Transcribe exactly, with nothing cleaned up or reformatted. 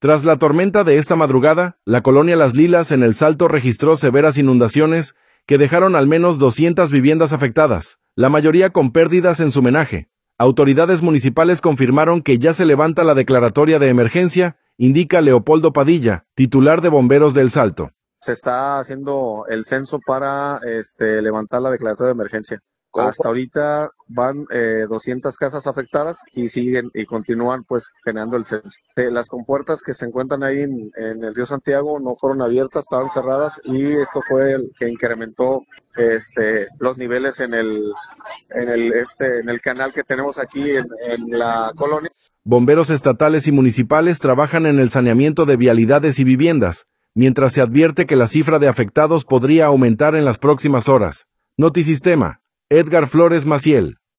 Tras la tormenta de esta madrugada, la colonia Las Lilas en El Salto registró severas inundaciones que dejaron al menos doscientas viviendas afectadas, la mayoría con pérdidas en su menaje. Autoridades municipales confirmaron que ya se levanta la declaratoria de emergencia, indica Leopoldo Padilla, titular de Bomberos de El Salto. Se está haciendo el censo para este, levantar la declaratoria de emergencia. Hasta ahorita van eh, doscientas casas afectadas y siguen y continúan pues generando el censo. Eh, las compuertas que se encuentran ahí en, en el río Santiago no fueron abiertas, estaban cerradas y esto fue el que incrementó este, los niveles en el, en el, este, en el canal que tenemos aquí en, en la colonia. Bomberos estatales y municipales trabajan en el saneamiento de vialidades y viviendas, mientras se advierte que la cifra de afectados podría aumentar en las próximas horas. Notisistema. Edgar Flores Maciel.